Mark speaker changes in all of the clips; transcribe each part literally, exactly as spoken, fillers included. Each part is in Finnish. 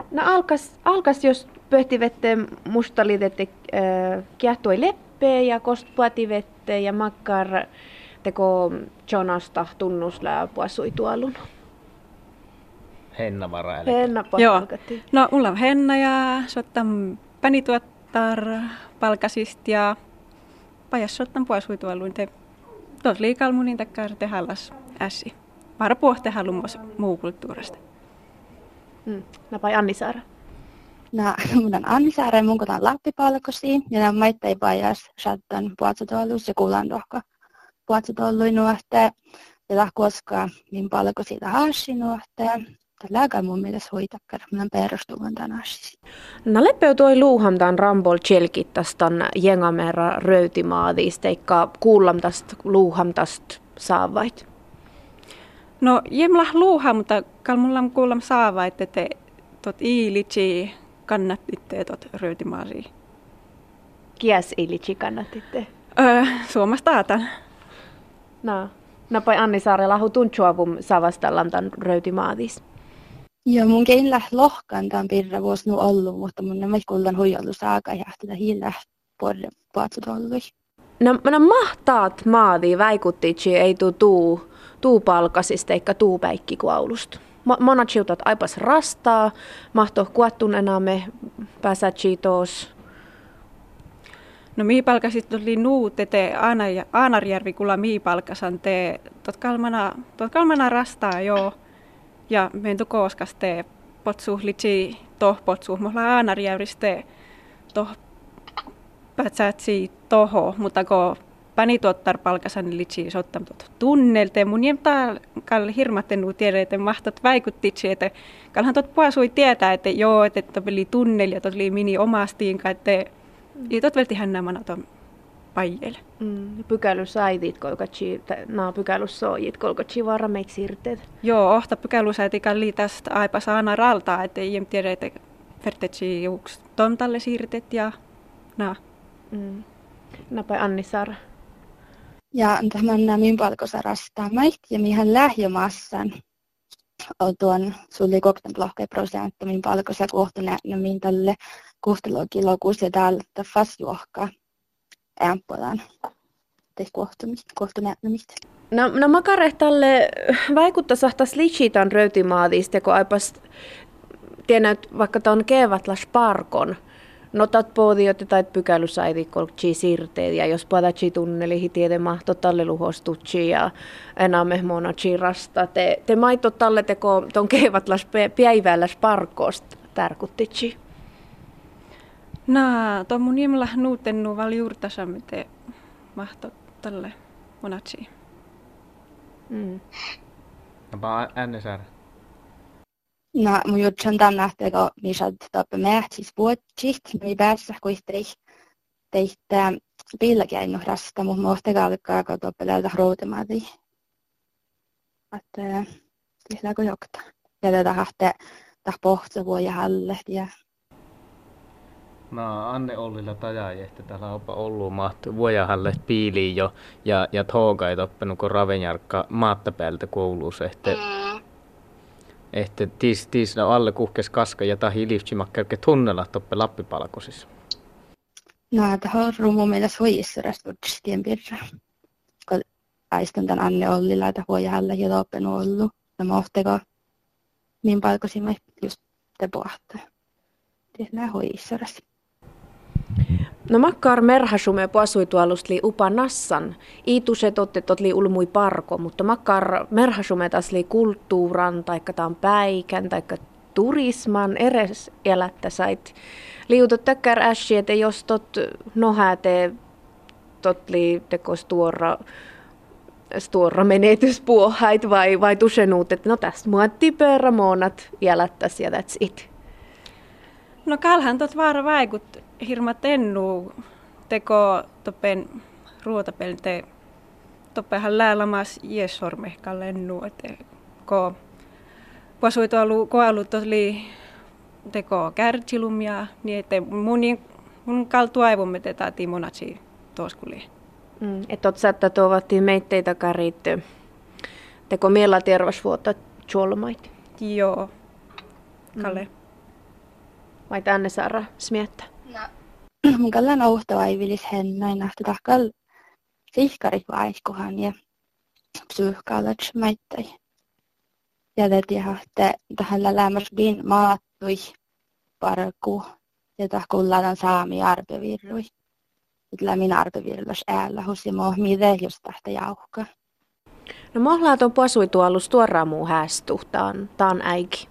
Speaker 1: No alkas, alkas jos pöhtivette mustalidette äh, kiehtoi leppeä ja kostpuativette ja makkar teko Jonasta tunnusla puasui tuolun.
Speaker 2: Henna vara.
Speaker 1: Henna
Speaker 3: Joo. No mulla on Henna ja sottan pänituottar palkasist ja pajas sottan puasui tuolun te tos liikalmunin takkar tehallas ässi. Vara puhte halumos muu kulttuurista.
Speaker 1: Mm. Napai Anni-Saara.
Speaker 4: No, mun on Anni-Saara ja mun kotaan Lappipalkosi. Ja nämä maittai pajas sattan puatsutolluus ja kuulan rohka puatsutolluin nuohte. Ja tah koskaan min palkosi ta haassi nuohte. Tällä aikaa mun mielestä hoitakkar. Mun on perustuvan tän haassi.
Speaker 1: No leppeu toi luuhamtaan rambol tjelkittastan jengamera röytimaadista, eikä kuullamtast luuhamtast saavait.
Speaker 3: No jemla luuha, mutta kal mulla kuullam saava, että te tot iilitsi kannattitte tot röytimaasi.
Speaker 1: Kies iilitsi kannattitte?
Speaker 3: Öö, Suomasta aatan.
Speaker 1: No, napai Anni-Saare lahu tuntuavum saavastallam tämän röytimaadis.
Speaker 4: Joo, mun keinlä lohkan tämän pirra vuosi nu ollut, mutta mun nämä kuullaan huijollu saaka ja tätä hiilä porre puatsutollu.
Speaker 1: No, no mahtaat maadi väikuttitsi ei tuu tuu. tuu palkasista eikä tuu päikkikuaulusta. Monat siutat aipas rastaa, mahto kuottun enää me pääsätsi tos.
Speaker 3: No mii palkasit oli nuu tete Aanarjärvi kulla mii palkasan te tot kalmana, tot kalmana rastaa joo. Ja meidän tu kooskas te potsuh litsi toh potsuh. Mohla Aanarjärviste toh pääsätsi toho, mutta ko panituottar palkasan litsi sottam tot tunnelte. Mun jemtaa kal hirmattenu tiedä, että mahtot vaikuttiitsi, että kalhan tot puasui tietää, että joo, että tot oli tunnel ja tot oli mini omastiinka, että ja tot velti hän nämä ton paijelle.
Speaker 1: Mm, pykälysäidit, kolkatsi, naa pykälysoojit, kolkatsi vaara meik siirteet.
Speaker 3: Joo, ohta pykälysäiti kalli tästä aipa saana raltaa, että jem tiedä, että vertetsi juuks tontalle siirtet ja naa.
Speaker 1: Mm. Napai Anni-Saara.
Speaker 4: Ja tämän min palkosa rastaa mait ja mihän lähjömassan on tuon sulli kaksikymmentä prosenttia min palkosa kohtu näin tälle kohtulokilokuus ja täällä fasjuohkaa ämpolan teistä kohtu näyttämistä.
Speaker 1: No, no makarehtalle vaikuttasahtas lichitan röytimaadista, kun aipas tiedät, vaikka tämä on kevätlas parkon. No tat poodiot tai pykälysäiti kolkchi sirteet ja jos padatsi tunneli tiede mahto talle luhostutsi ja enää mehmona rasta. Te, te maito talle teko ton kevatlas päivälläs parkosta tärkuttitsi.
Speaker 3: Nää, tuon mun jemla nuutennu val juurtasa, miten mahto talle monatsi.
Speaker 1: Mm.
Speaker 2: Napa Anni-Saara.
Speaker 4: No, mun jutsan tämän nähtä, kun misad tappe mähtsis vuotsit, mi päässä kuitenkin teitä pillakäin rasta, mutta mohtakaan alkaa, kun tappe läytä routemaati. Että lihlääkö jokta. Ja tätä hahte tah pohtsa vuoja halle ja
Speaker 2: No Anne Ollilla tajai, että täällä on ollut mahtu vuojahalle piiliin jo ja, ja tooga ei toppenut kun ravenjarkka maatta päältä kouluus. Että, mm. että tis, tis no alle kuhkes kaska ja tahi liivtsimakkerke tunnella toppe Lappipalkosissa.
Speaker 4: No, tämä on mun mielestä huijissurasta vuotsitien pirra. Kun aistun tämän Anne Ollilla, että vuojahalle ja toppenut ollut. Ja mohteko min palkosimme just te pohtaa. Tiedän huijissurasta.
Speaker 1: No makkar merhasume puasui tuolust li upa nassan. Iituset ottet li ulmui parko, mutta makkar merhasume tas li kulttuuran, taikka taan päikän, taikka turisman eres elättä sait. Liutot täkkär ässi, että jos tot nohäte, tot li tekos tuora, tuora menetyspuohait vai, vai tusenuut, että no tästä mua tiperä monat elättäs ja that's it.
Speaker 3: No kalhan tot vaara vaikut hirma tennu teko toppen ruotapelte toppehan läälamas jessormehka lennu, että ko pasui tuolu koalut oli teko kärtsilumia niin että mun mun kaltu aivomme tätä timonatsi toskuli.
Speaker 1: Mm, että oot saattaa tuovatti meitteitä karit teko miellä terveysvuotta cholmait.
Speaker 3: Joo. Kalle. Mm.
Speaker 1: Vai tänne saada smiettä?
Speaker 4: No, mun kallan ouhtava ei vilis hennoin nähty tahkal sihkarit vaihkuhan ja psyykkaalats maittai. Ja tätiä, että tähän lämmäs bin maattui parku ja tahkullaan saami arpevirrui. Nyt lämmin arpevirros äällä husi mohmide just tähtä jauhka.
Speaker 1: No mohlaat on pasuituolus tuoraan muu häästu, taan, taan äiki.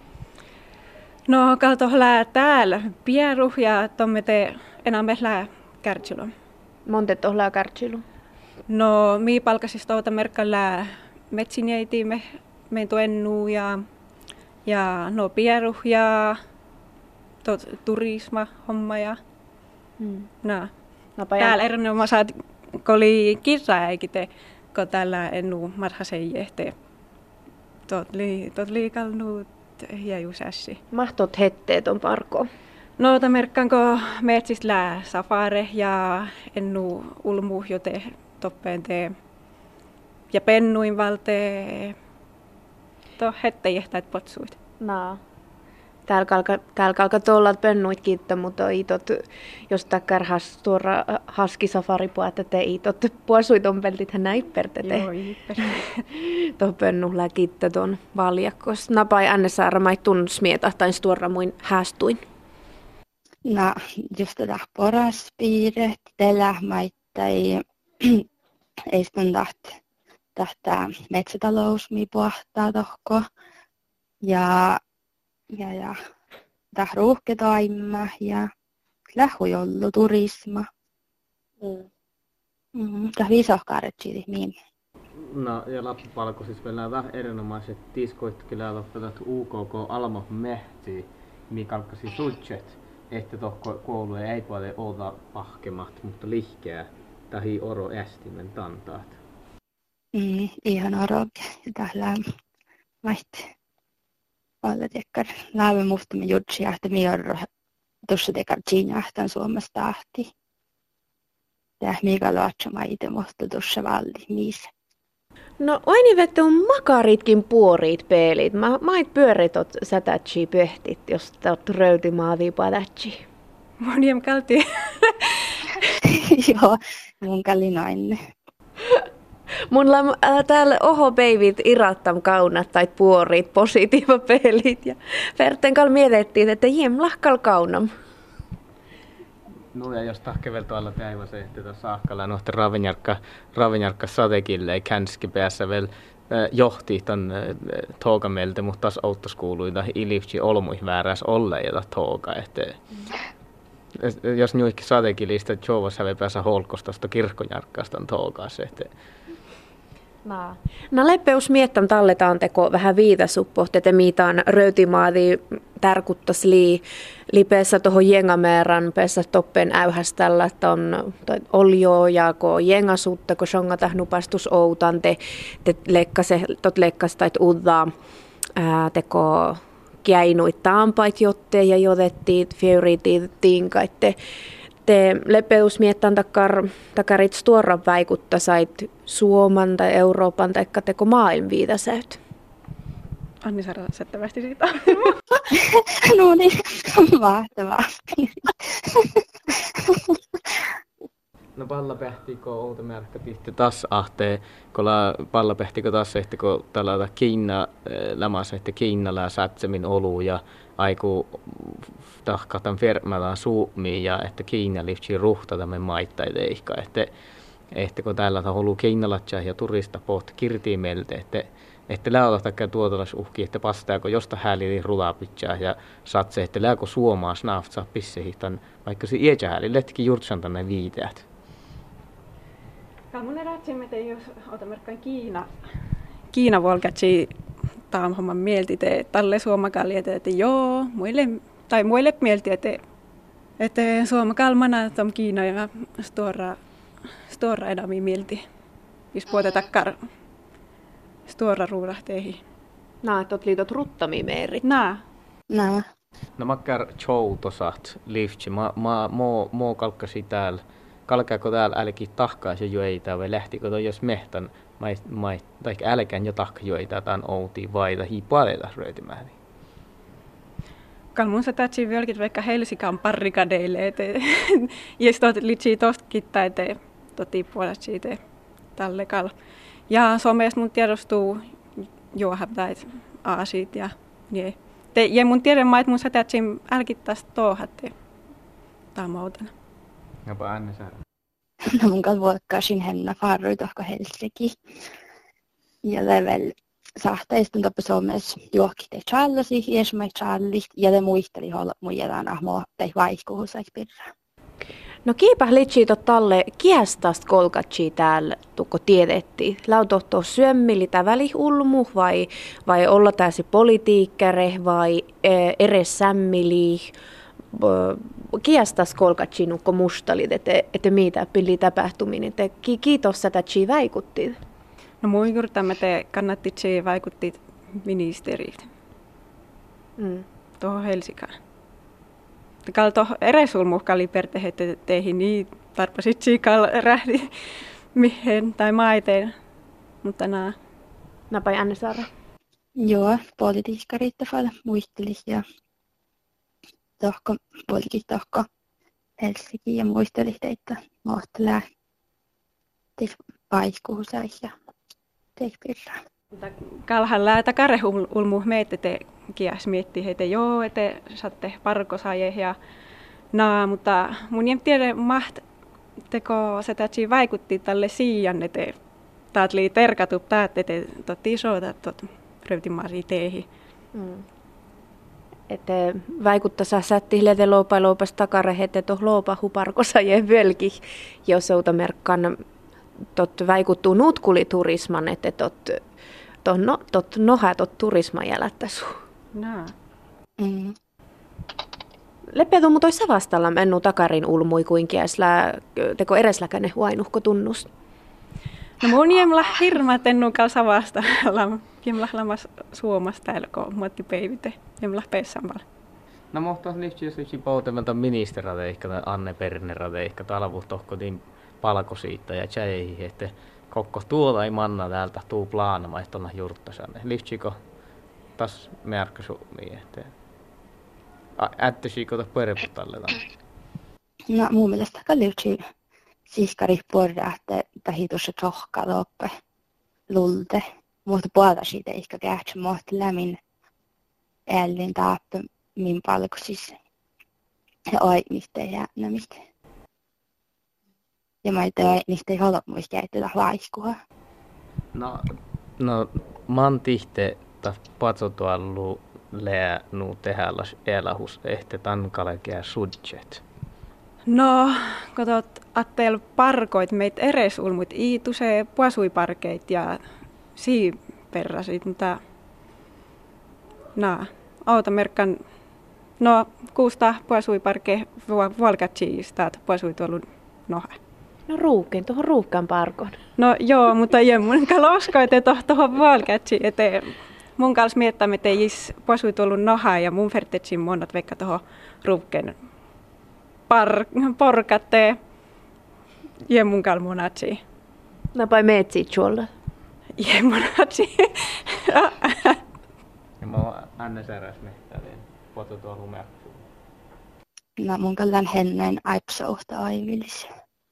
Speaker 3: No kaltohlää täällä pieru ja tomme te enää mehlää kärtsylo.
Speaker 1: Monte tohlaa kärtsylo?
Speaker 3: No mii palkasista outa merkkälää metsinjeitiimme mein tuennu ja, ja no pieru ja tot, turisma homma ja
Speaker 1: Hmm.
Speaker 3: no.
Speaker 1: No,
Speaker 3: Täällä erinomaan saat, kun oli kirjaäikite, kun täällä ennu marhasei jehte. Tot li, tot liikalnuut ja jusässi.
Speaker 1: Mahtot hetteet on parko.
Speaker 3: No, ta merkkaanko metsistä lää safare ja ennu ulmu jote toppeen tee. Ja pennuin valte. To hette jehtäit potsuit.
Speaker 1: Naa. Täällä kalka, täällä kalka tuolla pennuit kiittää, mutta itot, jos takkar has tuora haskisafaripu, että te itot puosuit on peltit hän näippertete.
Speaker 3: Joo, ipper.
Speaker 1: Tuo pennuhlää kiittää tuon valjakos. Napai annesaara mai tunn smietahtain tuora muin häästuin.
Speaker 4: No, just tätä poraspiiret, tällä maittai ei sitten taht, tähtää metsätalous, mi puhtaa tohko. Ja Ja, ja tää ruuhketaimma ja lähujollu turisma. Mm. Mm, tää viisohkaaretsi miin.
Speaker 2: No ja Lappapalko siis vielä vähän erinomaiset tiskoit kyllä loppuvat U K K Almo mehti, mikä alkasi sutset, että tohko koulu ei puolelle olla pahkemat, mutta lihkeä tahi oro ästimen tantaat.
Speaker 4: Mm, ihan oroke. Ja täällä maitti. Alla tekkar läävä mustamme jutsi ahti miorro tuossa tekkar Kiina ahtan Suomesta ahti. Ja mikä luotsama itse musta tuossa valdi missä.
Speaker 1: No aini vettä on makaritkin puoriit pelit. Mä mait pyöritot sätätsi pöhtit, jos taut röytimaavi padatsi.
Speaker 3: Moniem kalti.
Speaker 4: Joo, mun kalli noin.
Speaker 1: Mulla äh, täällä oho peivit irattam kaunat tai puoriit positiiva pelit ja Ferten kal mietittiin, että jem lahkal kaunam.
Speaker 2: No ja jos tahkevel tuolla teivä se, että tuossa ahkalla nohti ravinjarkka, ravinjarkka satekille ei känski päässä vielä äh, johti ton äh, toogamelta, mutta taas outtos kuului tai ilifti olmuih vääräs olle ja tooga, että mm. jos nytkin satekilistä Jovas häve päässä holkostosta kirkkonjarkkastan toogaas, että
Speaker 1: No, no leppeus miettan talletaan teko vähän viitasuppoht, että miitaan röytimaadi tärkuttas lii lipeessä tuohon jengameeran peessä toppen äyhäställä, että on oljo ja ko jengasuutta, ko songa tähnu pastus outan, te, te leikkase, tot leikkastait uuddaa teko kiäinuit taampait jotte ja jotettiin, fiuritiin tiinkaitte. Te lepeus miettan takar, takarit tuoran vaikutta sait Suomen tai Euroopan tai teko maailman viidasäyt.
Speaker 3: Anni Sara sättävästi siitä.
Speaker 4: No niin, mahtavaa.
Speaker 2: No pallapehtikö outa märkä tihti taas ahtee, kun pallapehtikö taas ehti, kun tällä Kiina lämässä ehti Kiinalla sätsemin olu ja aiku tahkatan firmalla suomi ja että Kiina liftsi ruhta tämän maittain ehkä, että että kun täällä on ollut kiinalatsia ja turista pohti kirtiin meiltä, että että läältäkään tuotalas uhki, että pastaako josta häälili rulapitsaa ja satse, että lääkö suomaa snaftsaa pissehihtan, vaikka se iätsä hääli, letkin jurtsan tänne viiteät.
Speaker 3: Mun erätsimme, että jos otamerkkaan Kiina, Kiina volkatsi taam homman mielti, että talle suomakalli, että joo, muille, tai muille mielti, että, että suomakalmana, että on Kiina ja stora, stora edami mielti, jos puhutaan takkar stora ruudahteihin.
Speaker 1: Nää, että oot liitot ruttami meeri.
Speaker 3: Nää.
Speaker 4: Nää.
Speaker 2: No makkar choutosat liftsi, ma ma mo mo kalkkasi täällä. Kalkaako täällä älki tahkaisi jo ei tää vai lähtikö toi jos mehtän mai mai tai älkään jo tahka jo ei tää tän outi vai tai hi paleta röytimääri.
Speaker 3: Kalmun sa tatsi vieläkin vaikka Helsikan parrikadeille, että ja sitten litsi tosta kittaa, että toti puolesta siitä tallekal. Ja somesta mun tiedostuu juohabdait aasit ja niin. Te, ja mun tiedän, että mun sa tatsi älkittäisi tohatte tamautena.
Speaker 2: Jopa Anne Saara.
Speaker 4: No mun kanssa vuokkasin henna farrui tohko Helsinki. Ja level sahteistun tapa Suomessa juokkitte challasi, iesmai challit, ja te muisteli olla muijataan ahmoa tai vaihkuhusaik pirra.
Speaker 1: No kiipä litsi talle kiestast kolkatsi täällä tukko tiedettiin. Lautohto syömmili tää välihulmu vai, vai olla täsi politiikkare vai eres sämmili. Kiestas kolkatsi nukko mustalit, että et mitä pili tapahtuminen. Kiitos että chi vaikutti.
Speaker 3: No mun juurtamme te kannatti se vaikutti ministeriltä. Mm. Tuohon Helsikään. Kal tuohon eresulmuhkali pertehe teihin niin tarpasit siikal rähdi mihin tai maiteen. Mutta nää.
Speaker 1: Napai Anne Saara.
Speaker 4: Joo, politiikka riittävällä muisteli ja tohko polikin tohko Helsinki ja muisteli teitä mohtälää. Teis vaihkuusai ja teikpirra.
Speaker 3: Kalhan läätä karehulmu meitä te kiäs miettii heitä joo, että saatte parkosaajia ja naa, mutta mun en tiedä maht teko se tätsi vaikutti tälle siian, että taat lii terkatu päät, että tot isoita tot röytimaasi teihin.
Speaker 1: Mm. Että vaikuttaa sätti lete loopa loopas takare, että tuoh loopa huparkosaajien völki, jos outa merkkaan tot vaikuttuu nutkuliturisman, että tot tot no tot noha tot turisma jälättäsu.
Speaker 3: Naa.
Speaker 4: Mm.
Speaker 1: Lepetu mu toissa vastalla mennu takarin ulmui kuin kiäslä teko eresläkäne huainuhko tunnus.
Speaker 3: No mun jemla hirma tennu kanssa vasta jemla lamas Suomasta täällä kun muotti peivite jemla pessamalla.
Speaker 2: No mohtaa liittyisi poutemelta ministerat ehkä Anne Bernerat ehkä talvu tohkotin palko siitä ja tjäihin, että kokko tuolla ei manna täältä tuu plaanama, että on juurttasanne. Lihtsikö taas märkäsu niin, että ättysikö ta pereputalle tämän?
Speaker 4: No mun mielestä kalliutsi siiskari porra, että tahitussa tohka loppe lulte. Mutta puolta siitä ehkä kähtsä mohti lämmin ällin taappe min palkosis. Ja oi mistä ei jäännä mitään. Ja mä ei tee, niistä ei halua muista käyttää vaikkua.
Speaker 2: No, no man tihte ta patsotuallu lää nu tehällas elahus ehte tankalekää sudjet.
Speaker 3: No, katot attel parkoit meit eresulmuit iituse puasuiparkeit ja siiperrasit, mutta no, auta merkkan no kuusta puasuiparke vuolkatsiista puasuituolun noha.
Speaker 1: No ruukkeen, tuohon ruukkaan parkoon.
Speaker 3: No joo, mutta ei mun kanssa usko, että tuohon vuolkatsi, että mun kanssa miettämme, että ei puasuituolun noha ja mun vertetsin monat vaikka tuohon ruukkeen par, porkatte ja mun kanssa munatsi.
Speaker 1: Napai meetsi tuolla.
Speaker 3: Ja munatsi.
Speaker 2: Ja mä oon Anne Säräs mehtäinen, puhutuolun merkkuun.
Speaker 4: No mun kallan hennen aipsouhta aivillis.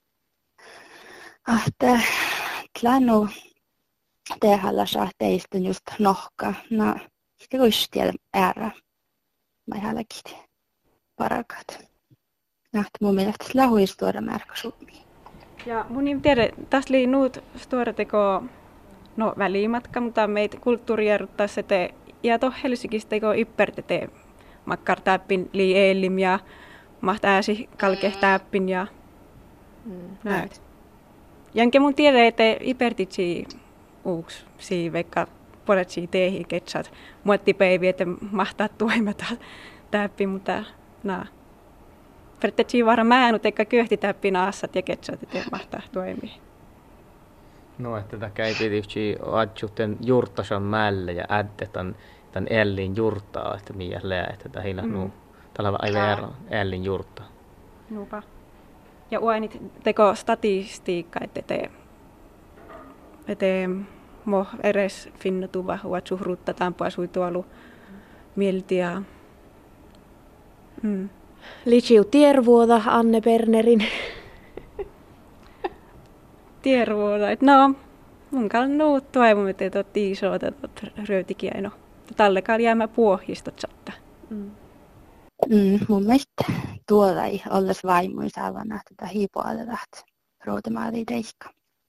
Speaker 4: Ahte tlanu tehällä sahteistun just nohka. No, sitten kuis tiedä äärä. Mä hälläkin parakat. Nähtä mun mielestä lähuis tuoda märkäsummiin.
Speaker 3: Ja mun en tiedä, tässä oli nuut tuoda teko no välimatka, mutta meitä kulttuurijärjestää se te ja to Helsingistä teko yppärtete makkar täppin lii eellim ja maht ääsi kalkeh täppin ja mm, näet. Janke mun tiedä, että ypärtitsi uuks sii vaikka poletsi teihin ketsat muottipeivi, että mahtaa tuimata täppin, mutta naa. Periaatteessa vara määnut eikä kyhti täppin aassat ja ketsat, että mahtaa toimia.
Speaker 2: No, että tämä käy tietysti adjutten juurtasan mälle ja ädde tämän, tämän ällin juurtaa, että mikä lää, että tämä hiila mm. nu, tällä aivan ällin juurtaa.
Speaker 3: Nuupa. Ja uainit teko statistiikka, että te, että mo eres finnotuva uat suhruuttataan puasuituolu mielti ja Mm.
Speaker 1: Litsiu tiervuota Anne Bernerin.
Speaker 3: Tiervuota. No, mun kallan nuut toivon, että tuot isoita tuot röytikiaino. Tallekaan jäämä puohistot satta.
Speaker 1: Mm.
Speaker 4: Mm, mun mielestä tuolla ei olles vaimuin saavana tätä hiipuolella, että routemaali teiska.